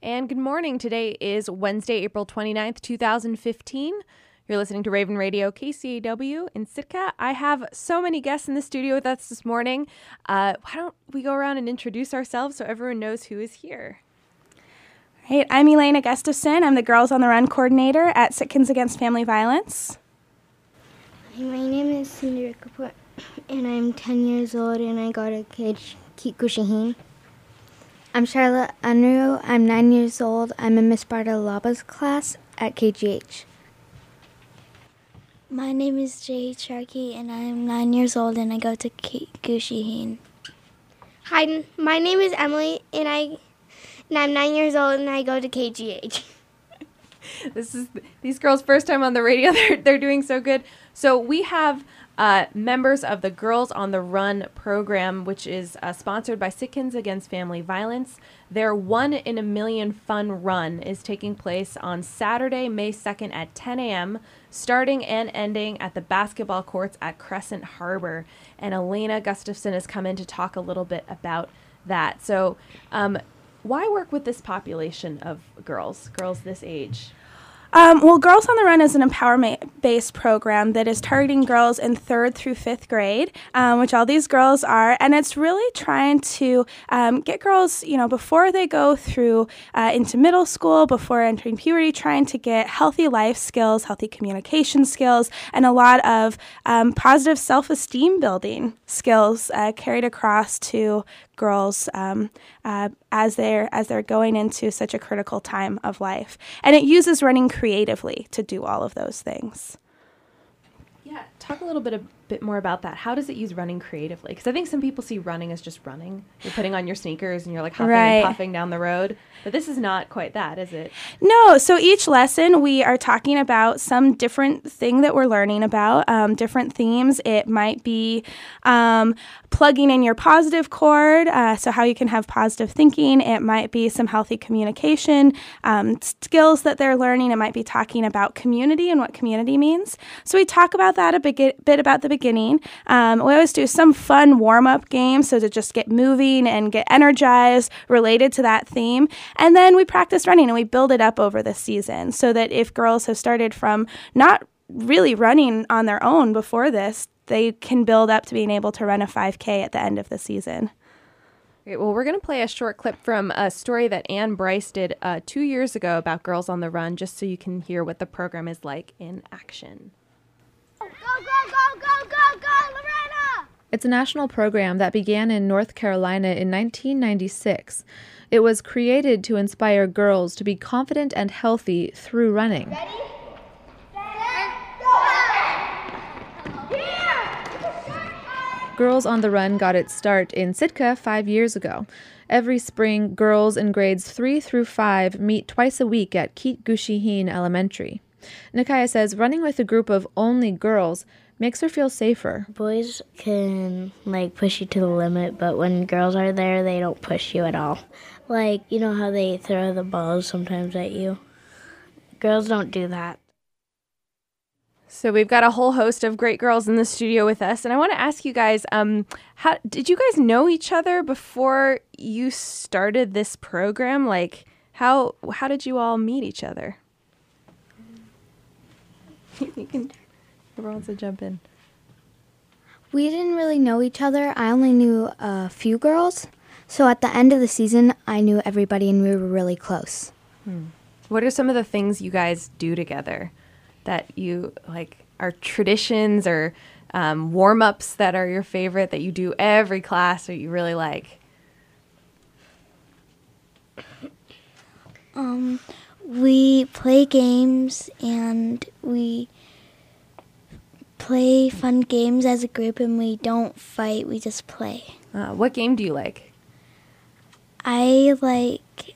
and good morning. Today is Wednesday, April 29th, 2015. You're listening to Raven Radio, KCAW in Sitka. I have so many guests in the studio with us this morning. Why don't we go around and introduce ourselves so everyone knows who is here? Hey, I'm Elena Gustafson. I'm the Girls on the Run coordinator at Sitkans Against Family Violence. My name is Cindy Kapoor, and I'm 10 years old, and I go to Keet Gushaheen. I'm Charlotte Unruh. I'm 9 years old. I'm in Miss Bartolaba's class at KGH. My name is Jay Sharkey, and I'm 9 years old, and I go to Keet Gushaheen. Hi, my name is Emily, and I'm 9 years old, and I go to KGH. This is these girls' first time on the radio. They're doing so good. So we have members of the Girls on the Run program, which is sponsored by Sitkans Against Family Violence. Their 1 in a Million Fun Run is taking place on Saturday, May 2nd at 10 a.m., starting and ending at the basketball courts at Crescent Harbor. And Elena Gustafson has come in to talk a little bit about that. So why work with this population of girls this age? Well, Girls on the Run is an empowerment-based program that is targeting girls in 3rd through 5th grade, which all these girls are, and it's really trying to get girls, before they go through into middle school, before entering puberty, trying to get healthy life skills, healthy communication skills, and a lot of positive self-esteem building skills carried across to girls as they're going into such a critical time of life. And it uses running creatively to do all of those things. Yeah, talk a little bit more about that. How does it use running creatively? Because I think some people see running as just running. You're putting on your sneakers and you're like huffing and puffing down the road. But this is not quite that, is it? No. So each lesson we are talking about some different thing that we're learning about, different themes. It might be plugging in your positive cord, so how you can have positive thinking. It might be some healthy communication skills that they're learning. It might be talking about community and what community means. So we talk about that a bit about the beginning. We always do some fun warm-up games so to just get moving and get energized related to that theme. And then we practice running and we build it up over the season so that if girls have started from not really running on their own before this, they can build up to being able to run a 5K at the end of the season. Great. Well, we're going to play a short clip from a story that Ann Bryce did 2 years ago about Girls on the Run, just so you can hear what the program is like in action. Go, go, go, go, go, go, Lorena! It's a national program that began in North Carolina in 1996. It was created to inspire girls to be confident and healthy through running. Ready? Set, go! Here! Girls on the Run got its start in Sitka 5 years ago. Every spring, girls in grades 3 through 5 meet twice a week at Keet Gushaheen Elementary. Nikaya says running with a group of only girls makes her feel safer. Boys can, push you to the limit, but when girls are there, they don't push you at all. You know how they throw the balls sometimes at you? Girls don't do that. So we've got a whole host of great girls in the studio with us, and I want to ask you guys, how did you guys know each other before you started this program? How did you all meet each other? Everyone wants to jump in. We didn't really know each other. I only knew a few girls. So at the end of the season, I knew everybody and we were really close. What are some of the things you guys do together that you are traditions or warm-ups that are your favorite that you do every class or you really like? We play games and we play fun games as a group and we don't fight, we just play. What game do you like? I like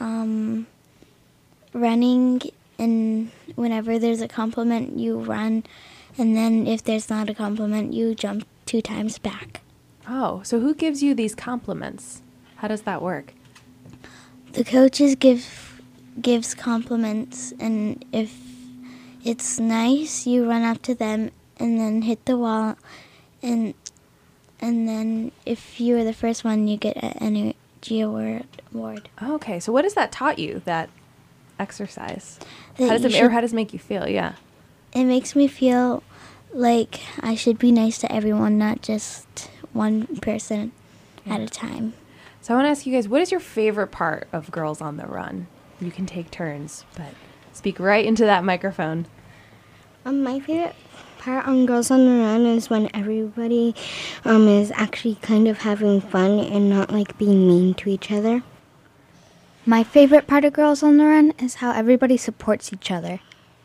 running, and whenever there's a compliment, you run, and then if there's not a compliment, you jump 2 times back. Oh, so who gives you these compliments? How does that work? The coaches gives compliments, and if it's nice, you run up to them and then hit the wall, and then if you are the first one, you get Award. Okay, so what has that taught you, that exercise? That How does you it, should- or how does it make you feel? Yeah. It makes me feel like I should be nice to everyone, not just one person at a time. So I want to ask you guys, what is your favorite part of Girls on the Run? You can take turns, but speak right into that microphone. My favorite part on Girls on the Run is when everybody is actually kind of having fun and not like being mean to each other. My favorite part of Girls on the Run is how everybody supports each other.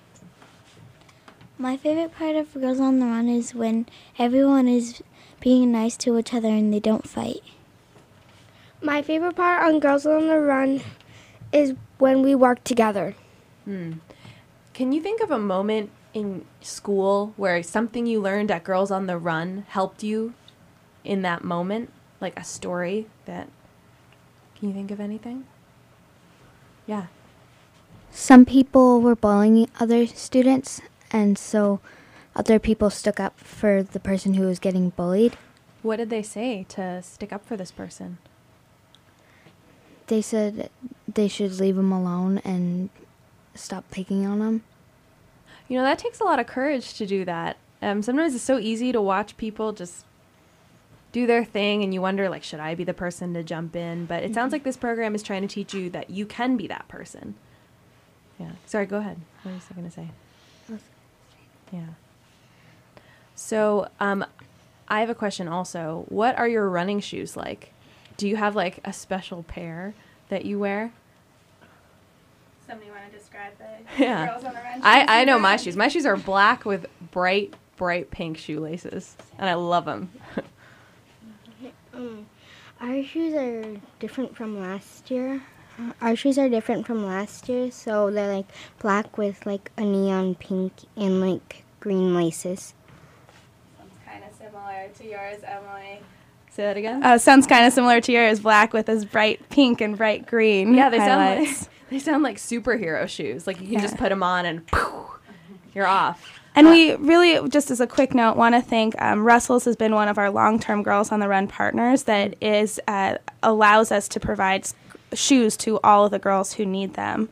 My favorite part of Girls on the Run is when everyone is being nice to each other and they don't fight. My favorite part on Girls on the Run is when we work together. Can you think of a moment in school where something you learned at Girls on the Run helped you in that moment? Like a story that... Can you think of anything? Yeah. Some people were bullying other students, and so other people stuck up for the person who was getting bullied. What did they say to stick up for this person? They said they should leave him alone and stop picking on him. You know, that takes a lot of courage to do that. Sometimes it's so easy to watch people just do their thing and you wonder, like, should I be the person to jump in? But it sounds like this program is trying to teach you that you can be that person. Yeah. Sorry, go ahead. What was I going to say? Yeah. So I have a question also. What are your running shoes like? Do you have, like, a special pair that you wear? Somebody want to describe the Yeah. Girls on the Run? I know my shoes. My shoes are black with bright pink shoelaces, and I love them. Our shoes are different from last year. So they're like black with like a neon pink and like green laces. Kind of similar to yours, Emily. Say that again? Sounds kind of similar to yours, black with this bright pink and bright green. Yeah, they highlights. sound like superhero shoes. Like you can just put them on and poof, you're off. And we really, just as a quick note, want to thank Russell's has been one of our long-term Girls on the Run partners that is allows us to provide shoes to all of the girls who need them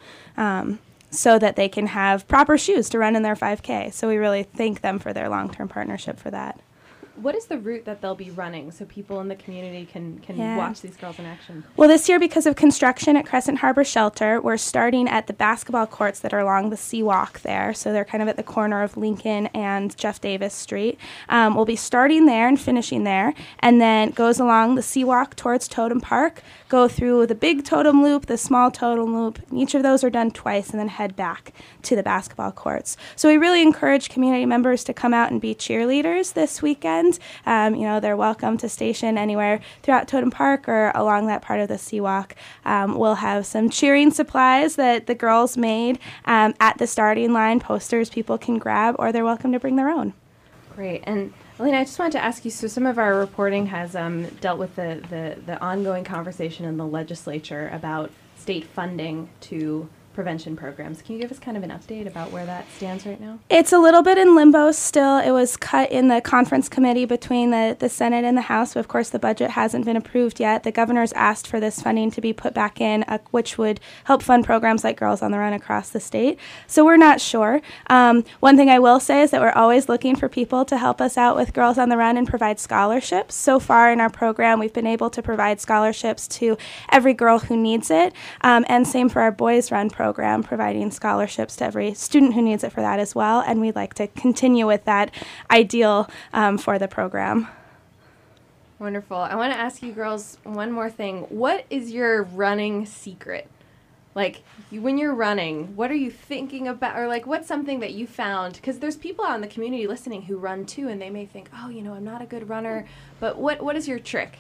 so that they can have proper shoes to run in their 5K. So we really thank them for their long-term partnership for that. What is the route that they'll be running so people in the community can watch these girls in action? Well, this year, because of construction at Crescent Harbor Shelter, we're starting at the basketball courts that are along the Seawalk there. So they're kind of at the corner of Lincoln and Jeff Davis Street. We'll be starting there and finishing there, and then goes along the Seawalk towards Totem Park, go through the big totem loop, the small totem loop. And each of those are done twice, and then head back to the basketball courts. So we really encourage community members to come out and be cheerleaders this weekend. They're welcome to station anywhere throughout Totem Park or along that part of the Seawalk. We'll have some cheering supplies that the girls made at the starting line, posters people can grab, or they're welcome to bring their own. Great. And Elena, I just wanted to ask you, so some of our reporting has dealt with the ongoing conversation in the legislature about state funding to prevention programs. Can you give us kind of an update about where that stands right now? It's a little bit in limbo still. It was cut in the conference committee between the Senate and the House. But of course, the budget hasn't been approved yet. The governor's asked for this funding to be put back in, which would help fund programs like Girls on the Run across the state. So we're not sure. One thing I will say is that we're always looking for people to help us out with Girls on the Run and provide scholarships. So far in our program, we've been able to provide scholarships to every girl who needs it, and same for our Boys Run program, providing scholarships to every student who needs it for that as well. And we'd like to continue with that ideal for the program. Wonderful. I want to ask you girls one more thing. What is your running secret? Like, when you're running, what are you thinking about? Or, like, what's something that you found? Because there's people out in the community listening who run, too, and they may think, oh, I'm not a good runner. But what is your trick?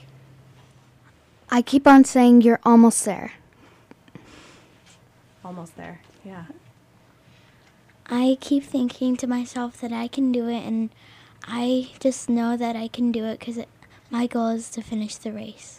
I keep on saying you're almost there. Almost there, yeah. I keep thinking to myself that I can do it, and I just know that I can do it because my goal is to finish the race.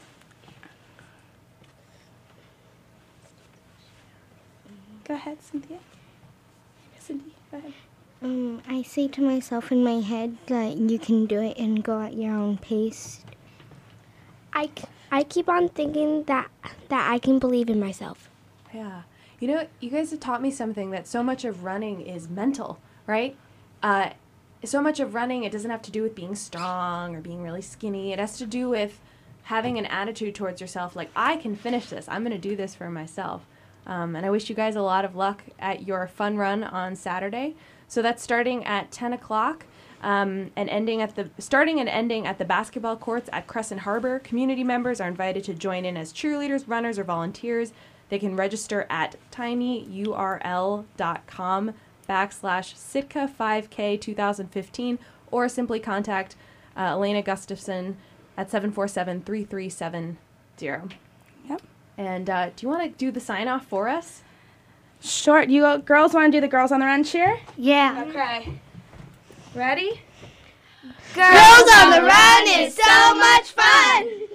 Go ahead, Cynthia. Cindy, go ahead. I say to myself in my head that you can do it and go at your own pace. I keep on thinking that I can believe in myself. Yeah. You know, you guys have taught me something, that so much of running is mental, right? So much of running, it doesn't have to do with being strong or being really skinny. It has to do with having an attitude towards yourself, like, I can finish this. I'm going to do this for myself. And I wish you guys a lot of luck at your fun run on Saturday. So that's starting at 10 o'clock. And starting and ending at the basketball courts at Crescent Harbor. Community members are invited to join in as cheerleaders, runners, or volunteers. They can register at tinyurl.com/Sitka5K 2015, or simply contact Elena Gustafson at 747-3370. Yep. And do you want to do the sign off for us? Sure. Girls want to do the Girls on the Run cheer? Yeah. Okay. Ready? Girls on the Run is so much fun!